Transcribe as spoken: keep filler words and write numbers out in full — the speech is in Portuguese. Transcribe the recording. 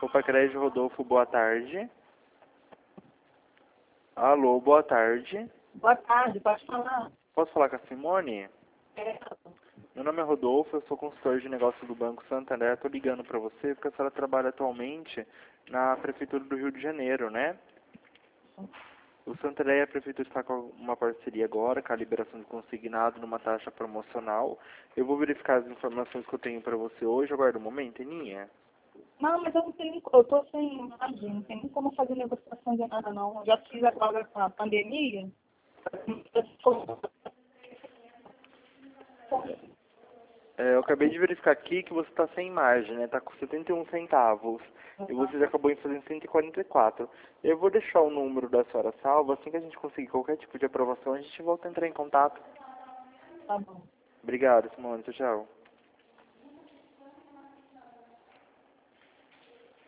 Copa Crédito Rodolfo, boa tarde. Alô, boa tarde. Boa tarde, pode falar? Posso falar com a Simone? É, Meu nome é Rodolfo, eu sou consultor de negócio do Banco Santander. Estou ligando para você porque a senhora trabalha atualmente na Prefeitura do Rio de Janeiro, né? O Santander e a Prefeitura está com uma parceria agora, com a liberação de consignado numa taxa promocional. Eu vou verificar as informações que eu tenho para você hoje. Aguarda um momento, Eninha. não, mas eu não tenho, eu tô sem imagem, não tem nem como fazer negociação de nada não. Eu já fiz agora com a pandemia. É, eu acabei de verificar aqui que você está sem margem, né? Está com setenta e um centavos. E você já acabou em fazer cento e quarenta e quatro. Eu vou deixar o número da senhora salvo. Assim que a gente conseguir qualquer tipo de aprovação, a gente volta a entrar em contato. Tá bom. Obrigado, Simone. Tchau, tchau.